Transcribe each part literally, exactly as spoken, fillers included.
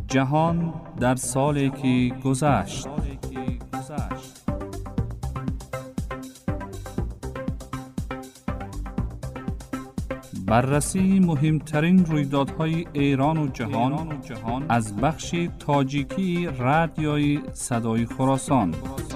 جهان در سالی که گذشت. بررسی مهمترین رویدادهای ایران و جهان از بخش تاجیکی رادیوی صدای خراسان.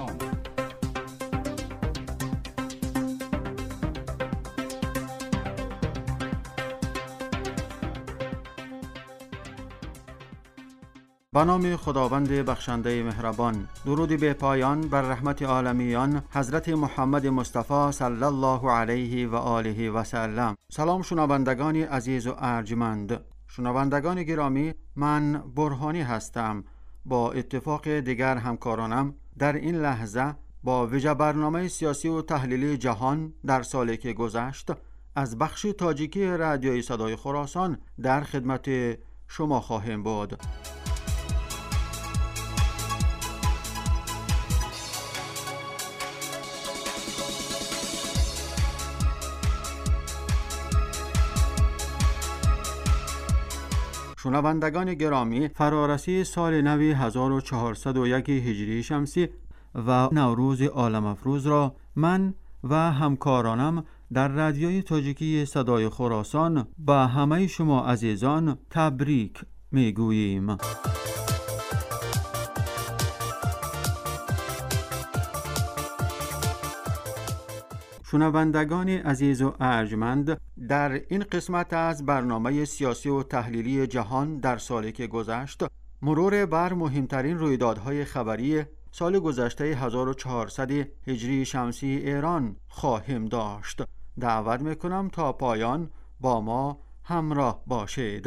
به نام خداوند بخشنده مهربان. درود به پایان بر رحمت عالمیان حضرت محمد مصطفی صلی الله علیه و آله و سلم. سلام شنوندگان عزیز و ارجمند. شنوندگان گرامی، من برهانی هستم. با اتفاق دیگر همکارانم در این لحظه با ویژه برنامه سیاسی و تحلیلی جهان در سالی که گذشت از بخش تاجیکی رادیوی صدای خراسان در خدمت شما خواهیم بود. شنوندگان گرامی، فرارسی سال نو هزار و چهارصد و یک هجری شمسی و نوروز عالم افروز را من و همکارانم در رادیوی تاجیکی صدای خراسان به همه شما عزیزان تبریک میگوییم. شنوندگان عزیز و ارجمند، در این قسمت از برنامه سیاسی و تحلیلی جهان در سالی که گذشت مرور بر مهمترین رویدادهای خبری سال گذشته هزار و چهارصد هجری شمسی ایران خواهیم داشت. دعوت میکنم تا پایان با ما همراه باشید.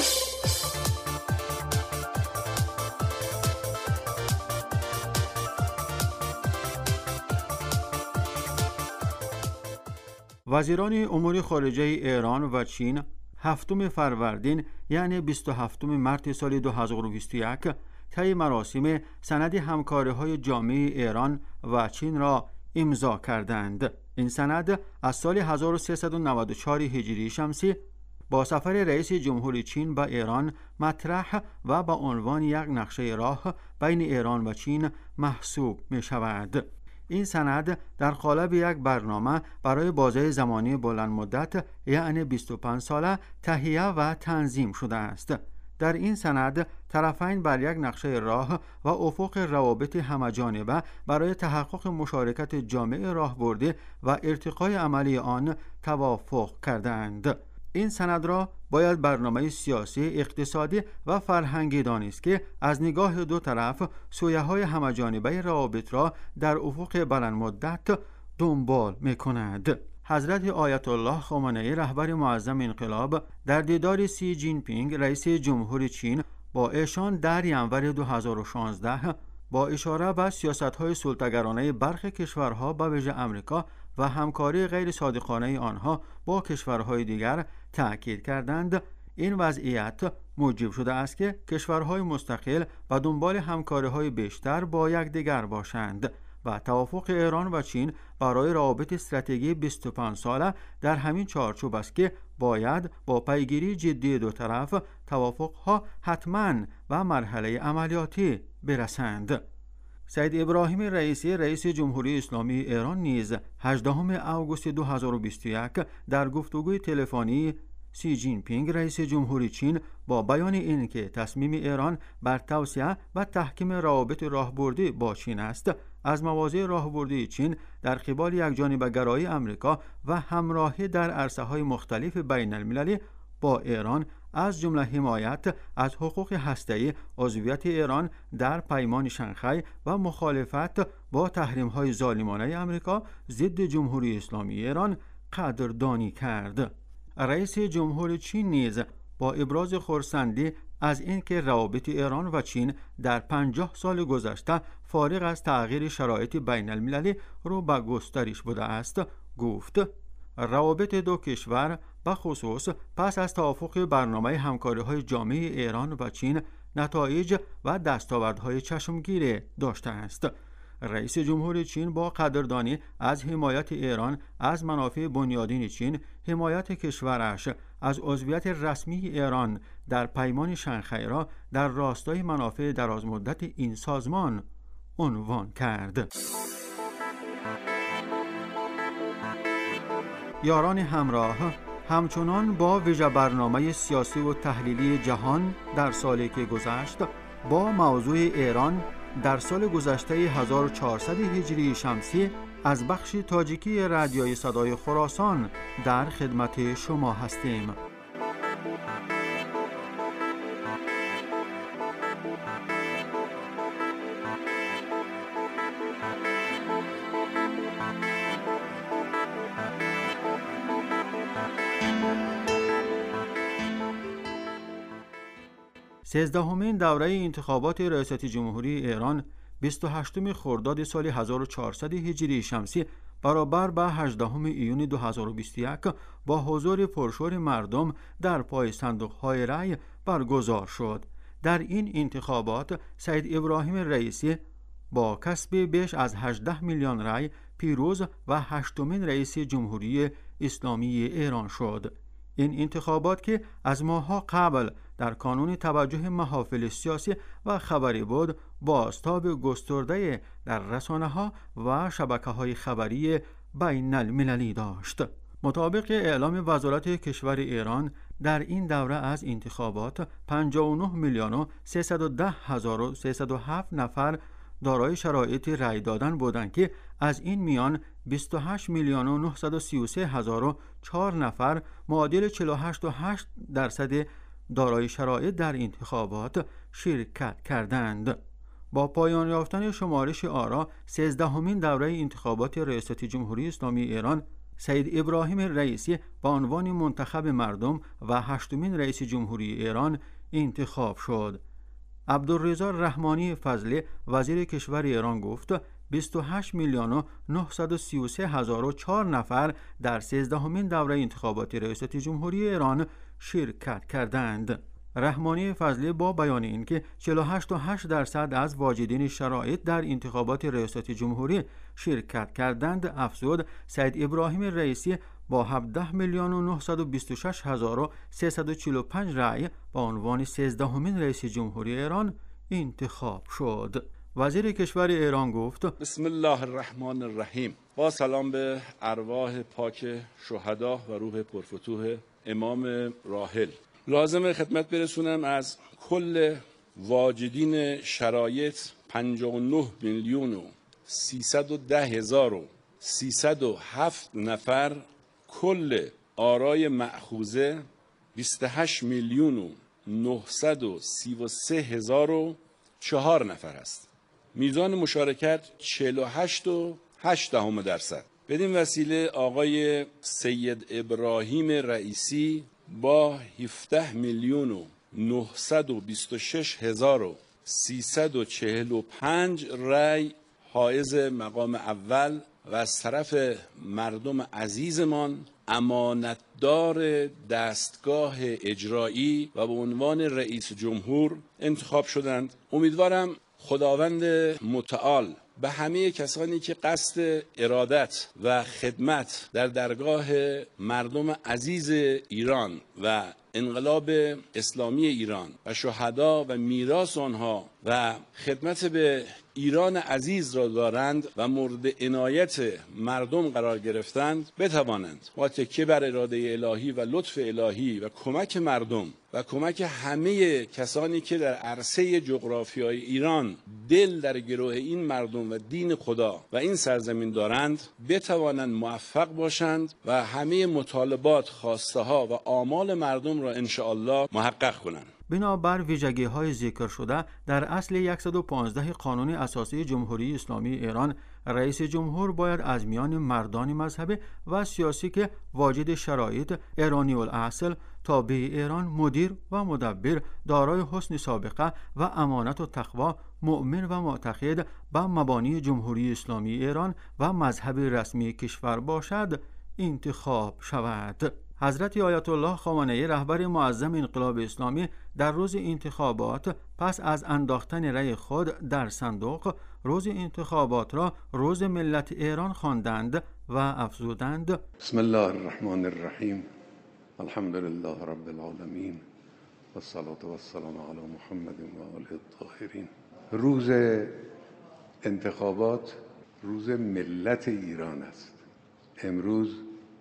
وزیران امور خارجه ایران و چین هفتم فروردین یعنی بیست و هفتم مارس سال دو هزار و بیست و یک طی مراسم سند همکاری‌های جامع ایران و چین را امضا کردند. این سند از سال هزار و سیصد و نود و چهار هجری شمسی با سفر رئیس جمهوری چین به ایران مطرح و به عنوان یک نقشه راه بین ایران و چین محسوب می شود. این سند در قالب یک برنامه برای بازه زمانی بلند مدت یعنی بیست و پنج ساله تهیه و تنظیم شده است. در این سند طرفین بر یک نقشه راه و افق روابط همه‌جانبه برای تحقق مشارکت جامع راهبردی و ارتقای عملی آن توافق کردند. این سند را باید برنامه سیاسی، اقتصادی و فرهنگی دانست که از نگاه دو طرف سویه‌های همه‌جانبه روابط را در افق بلند مدت دنبال می‌کند. حضرت آیت الله خامنه‌ای رهبر معظم انقلاب در دیدار سی جین پینگ رئیس جمهوری چین با ایشان در ینور دو هزار و شانزده با اشاره به سیاست‌های سلطه‌گرانه برخی کشورها به ویژه آمریکا و همکاری غیر صادقانه آنها با کشورهای دیگر تأکید کردند. این وضعیت موجب شده است که کشورهای مستقل و دنبال همکاری‌های بیشتر با یکدیگر باشند و توافق ایران و چین برای روابط استراتژی بیست و پنج ساله در همین چارچوب است که باید با پیگیری جدی دو طرف توافق‌ها حتماً و مرحله عملیاتی برسند. سید ابراهیم رئیسی رئیس جمهوری اسلامی ایران نیز هجدهم آگوست دو هزار و بیست و یک در گفتگوی تلفنی سی جین پینگ رئیس جمهوری چین با بیان اینکه تصمیم ایران بر توسعه و تحکیم روابط راهبردی با چین است، از مواضع راهبردی چین در قبال یکجانبه‌گرایی آمریکا و همراهی در عرصه‌های مختلف بین المللی با ایران از جمله حمایت از حقوق هسته‌ای، عضویت ایران در پیمان شانگهای و مخالفت با تحریم‌های ظالمانه آمریکا ضد جمهوری اسلامی ایران قدردانی کرد. رئیس جمهوری چین نیز با ابراز خرسندی از اینکه روابط ایران و چین در پنجاه سال گذشته فارغ از تغییر شرایط بین المللی رو به گسترش بوده است گفت: روابط دو کشور به خصوص پس از توافق برنامه همکاری‌های جامع ایران و چین نتایج و دستاوردهای چشمگیر داشته است. رئیس جمهور چین با قدردانی از حمایت ایران از منافع بنیادین چین، حمایت کشورش از عضویت رسمی ایران در پیمان شانگهای را در راستای منافع درازمدت این سازمان عنوان کرد. یاران همراه همچنان با ویژه برنامه سیاسی و تحلیلی جهان در سالی که گذشت با موضوع ایران در سال گذشته هزار و چهارصد هجری شمسی از بخش تاجیکی رادیوی صدای خراسان در خدمت شما هستیم. سیزدهمین دوره انتخابات ریاست جمهوری ایران بیست و هشتم خرداد سال هزار و چهارصد هجری شمسی برابر با هجدهم ایون دو هزار و بیست و یک با حضور پرشور مردم در پای صندوق‌های رای برگزار شد. در این انتخابات سید ابراهیم رئیسی با کسب بیش از هجده میلیون رای پیروز و هشتمین رئیس جمهوری اسلامی ایران شد. این انتخابات که از ماه‌ها قبل در کانون توجه محافل سیاسی و خبری بود، بازتاب گسترده در رسانه‌ها و شبکه‌های خبری بین المللی داشت. مطابق اعلام وزارت کشور ایران در این دوره از انتخابات پنجاه و نه میلیون و سیصد و ده هزار و سیصد و هفت نفر دارای شرایط رأی دادن بودند که از این میان بیست و هشت میلیون و نهصد و سی و سه هزار و چهار نفر معادل چهل و هشت و هشت درصد دارای شرایط در انتخابات شرکت کردند. با پایان یافتن شمارش آرا سیزدهمین دوره انتخابات ریاست جمهوری اسلامی ایران، سید ابراهیم رئیسی با عنوان منتخب مردم و هشتمین رئیس جمهوری ایران انتخاب شد. عبدالرضا رحمانی فضلی وزیر کشور ایران گفت بیست و هشت میلیون و نهصد و سی و سه هزار و چهار نفر در سیزدهمین دوره انتخابات ریاست جمهوری ایران شرکت کردند. رحمانی فضلی با بیان اینکه چهل و هشت و هشت درصد از واجدین شرایط در انتخابات ریاست جمهوری شرکت کردند افزود سید ابراهیم رئیسی با هفده میلیون و نهصد و بیست و شش هزار و سیصد و چهل و پنج رأی با عنوان سیزدهمین رئیس جمهوری ایران انتخاب شد. وزیر کشور ایران گفت بسم الله الرحمن الرحیم. با سلام به ارواح پاک شهدا و روح پرفتوح امام راحل. لازم خدمت برسونم از کل واجدین شرایط پنجاه و نه میلیون و سیصد و ده هزار و سیصد و هفت نفر، کل آرای مأخوذه بیست و هشت میلیون و نهصد و سی و سه هزار و چهار نفر است. میزان مشارکت چهل و هشت و هشت دهم درصد. بدین وسیله آقای سید ابراهیم رئیسی با هفده میلیون و نهصد و بیست و شش هزار و سیصد و چهل و پنج رأی حائز مقام اول و از طرف مردم عزیزمان امانتدار دستگاه اجرایی و به عنوان رئیس جمهور انتخاب شدند. امیدوارم خداوند متعال به همه کسانی که قصد ارادت و خدمت در درگاه مردم عزیز ایران و انقلاب اسلامی ایران و شهدا و میراث آنها و خدمت به ایران عزیز را دارند و مورد عنایت مردم قرار گرفتند بتوانند با تکیه بر اراده الهی و لطف الهی و کمک مردم و کمک همه کسانی که در عرصه جغرافیای ایران دل در گروه این مردم و دین خدا و این سرزمین دارند بتوانند موفق باشند و همه مطالبات، خواسته ها و آمال مردم را انشاءالله محقق کنند. بنابر ویژگی های ذکر شده در اصل صد و پانزده قانون اساسی جمهوری اسلامی ایران، رئیس جمهور باید از میان مردان مذهبی و سیاسی که واجد شرایط ایرانی الاصل، تابع ایران، مدیر و مدبر، دارای حسن سابقه و امانت و تقوا، مؤمن و معتقد به مبانی جمهوری اسلامی ایران و مذهب رسمی کشور باشد انتخاب شود. حضرت آیت الله خامنه‌ای رهبر معظم انقلاب اسلامی در روز انتخابات پس از انداختن رأی خود در صندوق روز انتخابات را روز ملت ایران خواندند و افزودند: بسم الله الرحمن الرحیم، الحمد لله رب العالمین و الصلاة و السلام علی محمد و آله الطاهرین. روز انتخابات روز ملت ایران است. امروز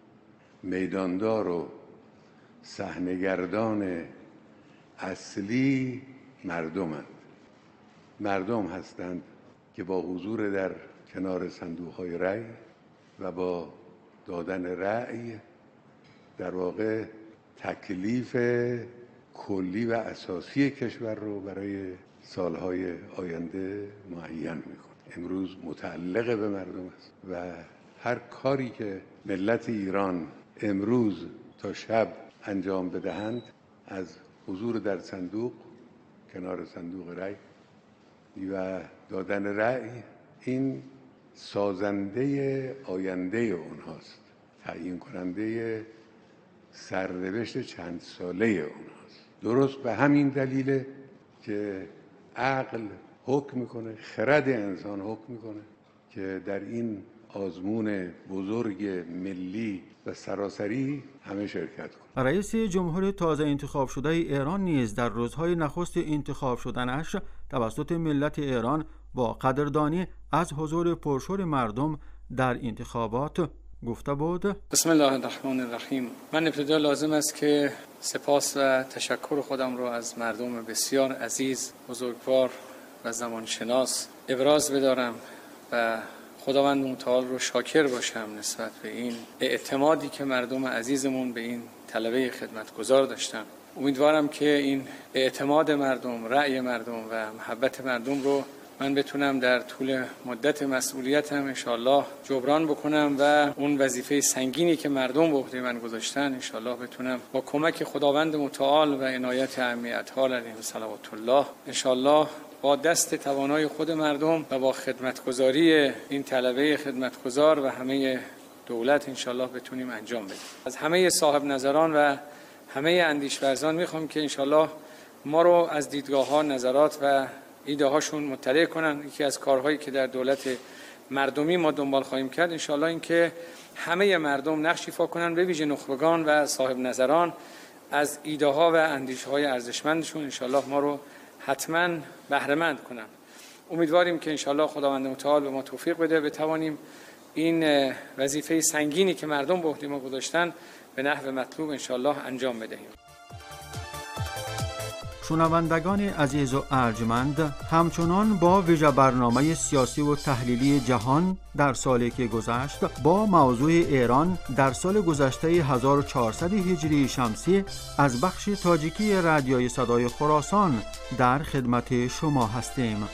میداندار و صحنه‌گردان اصلی مردمند. مردم هستند که با حضور در کنار صندوق‌های رأی و با دادن رأی در واقع تکلیف کلی و اساسی کشور رو برای سالهای آینده معین می‌کنه. امروز متعلق به مردم است و هر کاری که ملت ایران امروز تا شب انجام بدهند، از حضور در صندوق، کنار صندوق رأی و دادن رأی، این سازنده آینده اونهاست، تعیین کننده سرنوشت چند ساله اونهاست. درست به همین دلیله که عقل حکم میکنه، خرد انسان حکم میکنه که در این آزمون بزرگ ملی و سراسری همه شرکت کنند. رئیس جمهور تازه انتخاب شده ایران نیز در روزهای نخست انتخاب شدنش توسط ملت ایران با قدردانی از حضور پرشور مردم در انتخابات گفته بود: بسم الله الرحمن الرحیم. من ابتدا لازم است که سپاس و تشکر خودم رو از مردم بسیار عزیز، بزرگوار و زمانشناس ابراز بدارم و خداوند متعال رو شاکر باشم نسبت به این اعتمادی که مردم عزیزمون به این طلبه خدمتگزار داشتن. امیدوارم که این اعتماد مردم، رأی مردم و محبت مردم رو من بتونم در طول مدت مسئولیتم انشالله جبران بکنم و اون وظیفه سنگینی که مردم به عهده من گذاشتن انشالله بتونم با کمک خداوند متعال و عنایت اعمیت‌ها علیهم صلوات الله انشالله با دست توانای خود مردم و با خدمتگزاری این طلبه خدمتگزار و همه دولت انشالله بتونیم انجام بدیم. از همه صاحب نظران و همه اندیشورزان میخوام که انشالله ما رو از دیدگاه ها، نظرات و ایده هاشون مطلع کنن. یکی از کارهایی که در دولت مردمی ما دنبال خواهیم کرد انشالله این که همه مردم نقش ایفا کنن، به ویژه نخبگان و صاحب نظران از ایده ها و اندیشه های ارزشمندشون انشالله ما رو حتما بهره مند کنن. امیدواریم که انشالله خداوند متعال به ما توفیق بده بتوانیم این وظیفه سنگینی که مردم به عهده ما گذاشتن به نحو مطلوب انشالله انجام بدهیم. شنوندگان عزیز و ارجمند، همچنان با ویژه برنامه سیاسی و تحلیلی جهان در سالی که گذشت با موضوع ایران در سال گذشته هزار و چهارصد هجری شمسی از بخش تاجیکی رادیوی صدای خراسان در خدمت شما هستیم.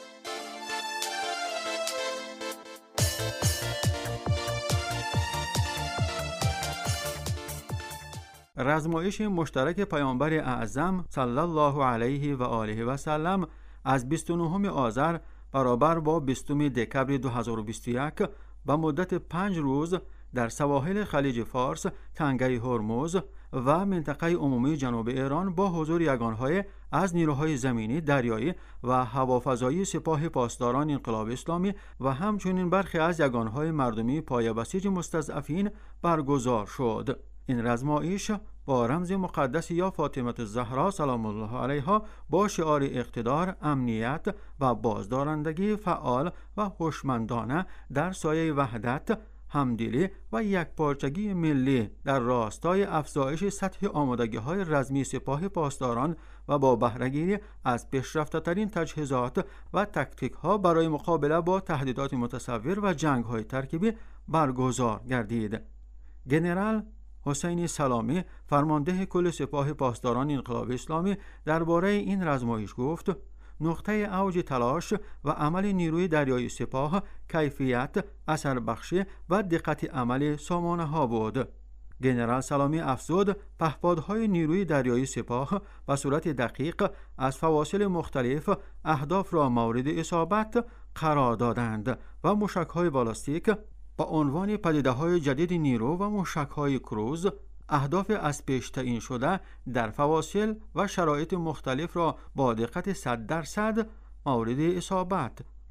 رزمایش مشترک پیامبر اعظم صلی الله علیه و آله و سلم از بیست و نهم آذر برابر با بیستم دکبر دو هزار و بیست و یک به مدت پنج روز در سواحل خلیج فارس، تنگه هرمز و منطقه عمومی جنوب ایران با حضور یگانهای از نیروهای زمینی، دریایی و هوافضایی سپاه پاسداران انقلاب اسلامی و همچنین برخی از یگانهای مردمی پایه بسیج مستضعفین برگزار شد. این رزمایش با رمز مقدس یا فاطمه الزهرا سلام الله علیها با شعار اقتدار، امنیت و بازدارندگی فعال و هوشمندانه در سایه وحدت، همدلی و یکپارچگی ملی در راستای افزایش سطح آمادگی‌های رزمی سپاه پاسداران و با بهره‌گیری از پیشرفته‌ترین تجهیزات و تکتیک‌ها برای مقابله با تهدیدات متصور و جنگ‌های ترکیبی برگزار گردید. ژنرال حسین سلامی فرمانده کل سپاه پاسداران انقلاب اسلامی درباره این رزمایش گفت: نقطه اوج تلاش و عمل نیروی دریایی سپاه کیفیت، اثر بخشی و دقت عمل سامانه ها بود. ژنرال سلامی افزود پهپادهای نیروی دریایی سپاه به صورت دقیق از فواصل مختلف اهداف را مورد اصابت قرار دادند و موشک‌های بالاستیک با عنوان پدیده‌های جدید نیرو و موشک‌های کروز اهداف از پیش تعیین شده در فواصل و شرایط مختلف را با دقت صد درصد مورد اصابت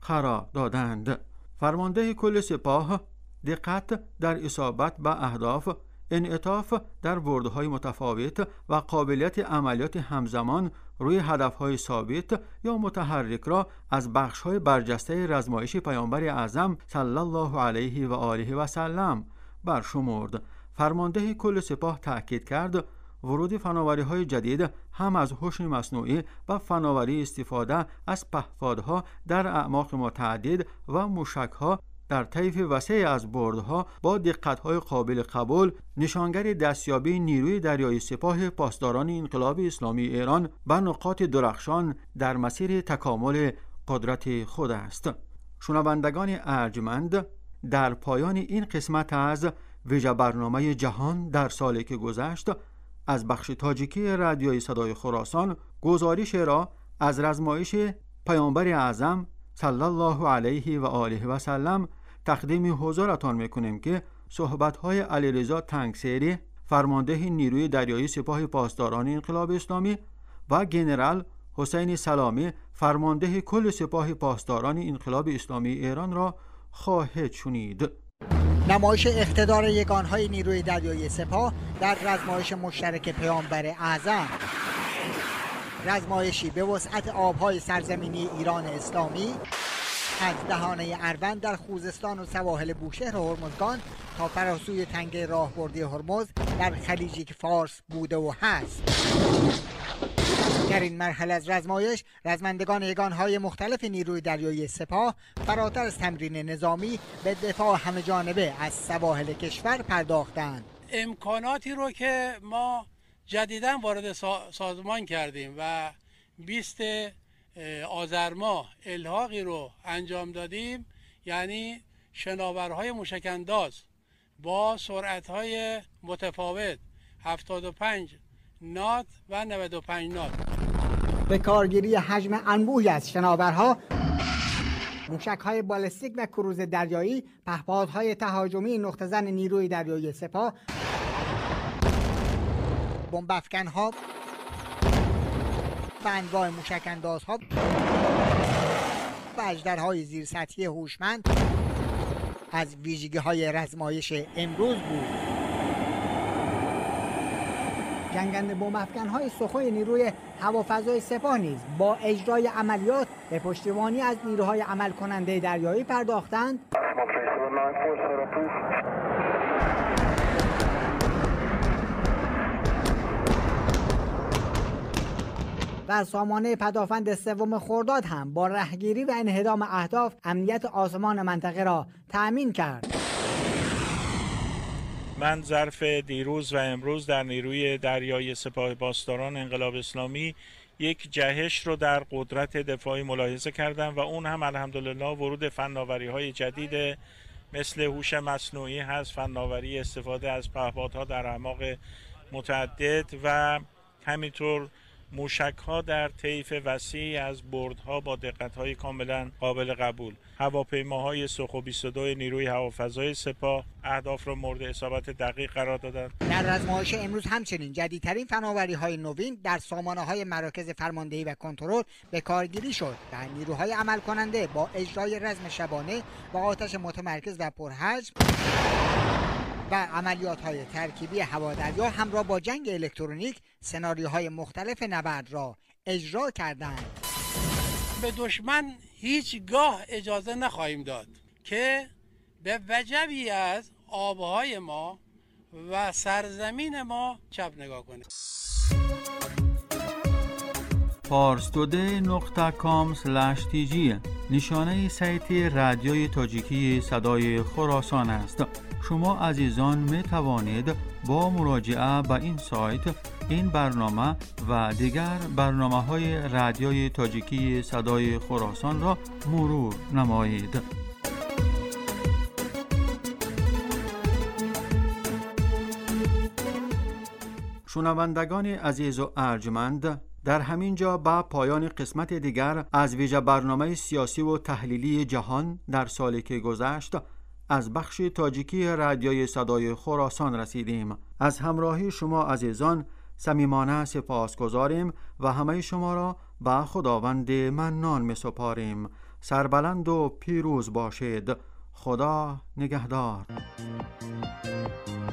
قرار دادند. فرمانده کل سپاه دقت در اصابت به اهداف، انعطاف در بردهای متفاوت و قابلیت عملیات همزمان روی هدفهای ثابت یا متحرک را از بخش‌های برجسته رزمایش پیامبر اعظم صلی الله علیه و آله و سلم برشمرد. فرمانده کل سپاه تأکید کرد ورود فناوری‌های جدید هم از هوش مصنوعی و فناوری استفاده از پهپادها در اعماق متعدد و موشک‌ها در طیف وسیع از بردها با دقت‌های قابل قبول نشانگر دستیابی نیروی دریایی سپاه پاسداران انقلاب اسلامی ایران به نقاط درخشان در مسیر تکامل قدرت خود است. شنوندگان ارجمند، در پایان این قسمت از ویژه برنامه جهان در سالی که گذشت از بخش تاجیکی رادیوی صدای خراسان گزارش را از رزمایش پیامبر اعظم صلی الله علیه و آله و سلم تقدیم حضورتان میکنیم که صحبت‌های علیرضا تنگسیری، فرمانده نیروی دریایی سپاه پاسداران انقلاب اسلامی، و ژنرال حسین سلامی، فرمانده کل سپاه پاسداران انقلاب اسلامی ایران را خواهید شنید. نمایش اقتدار یگانهای نیروی دریایی سپاه در رزمایش مشترک پیامبر اعظم، رزمایشی به وسعت آبهای سرزمینی ایران اسلامی از دهانه اروند در خوزستان و سواحل بوشهر و هرمزگان تا فراسوی تنگه راهبردی هرمز در خلیج فارس بوده و هست. در این مرحله از رزمایش رزمندگان یگانهای مختلف نیروی دریایی سپاه فراتر از تمرین نظامی به دفاع همه جانبه از سواحل کشور پرداختند. امکاناتی رو که ما جدیداً وارد سازمان کردیم و بیست آذر ماه الحاقی رو انجام دادیم، یعنی شناورهای موشک‌انداز با سرعت‌های متفاوت هفتاد و پنج نات و نود و پنج نات، به کارگیری حجم انبوهی از شناورها، موشک‌های بالستیک و کروز دریایی، پهپادهای تهاجمی نقطه زن نیروی دریایی سپاه، بمب‌افکن‌ها و انواع موشک‌اندازها و اژدرهای زیرسطحی هوشمند از ویژگی‌های رزمایش امروز بود. جنگنده بمب‌افکن‌های سخوی نیروی هوافضای سپاه نیز با اجرای عملیات به پشتیبانی از نیروهای عمل کننده دریایی پرداختند و سامانه پدافند سوم خرداد هم با رهگیری و انهدام اهداف امنیت آسمان منطقه را تأمین کرد. من ظرف دیروز و امروز در نیروی دریایی سپاه پاسداران انقلاب اسلامی یک جهش رو در قدرت دفاعی ملاحظه کردم و اون هم الحمدلله ورود فناوری‌های جدید مثل هوش مصنوعی هست، فناوری استفاده از پهپادها در اعماق متعدد و همینطور موشک‌ها در طیف وسیع از بردها با دقت‌های کاملا قابل قبول. هواپیماهای سخو بیست و دو نیروی هوافضای سپاه اهداف را مورد اصابت دقیق قرار دادند. در رزمایش امروز همچنین جدیدترین فناوری‌های نوین در سامانه‌های مراکز فرماندهی و کنترل به کارگیری شد و نیروهای عمل کننده با اجرای رزم شبانه و آتش متمرکز و پرحجم و عملیات‌های ترکیبی هوادریا همراه با جنگ الکترونیک سناریوهای مختلف نبرد را اجرا کردند. به دشمن هیچگاه اجازه نخواهیم داد که به وجبی از آبهای ما و سرزمین ما چپ نگاه کنه. پارس توده نقطه کام اسلش تی جی نشانه سایت رادیوی تاجیکی صدای خراسان است. شما عزیزان می توانید با مراجعه به این سایت این برنامه و دیگر برنامه‌های رادیوی تاجیکی صدای خراسان را مرور نمایید. شنوندگان عزیز و ارجمند، در همین جا با پایان قسمت دیگر از ویژه برنامه سیاسی و تحلیلی جهان در سالی که گذشت از بخش تاجیکی رادیوی صدای خراسان رسیدیم. از همراهی شما عزیزان صمیمانه سپاسگزاریم و همه شما را به خداوند منان می سپاریم. سربلند و پیروز باشید. خدا نگهدار.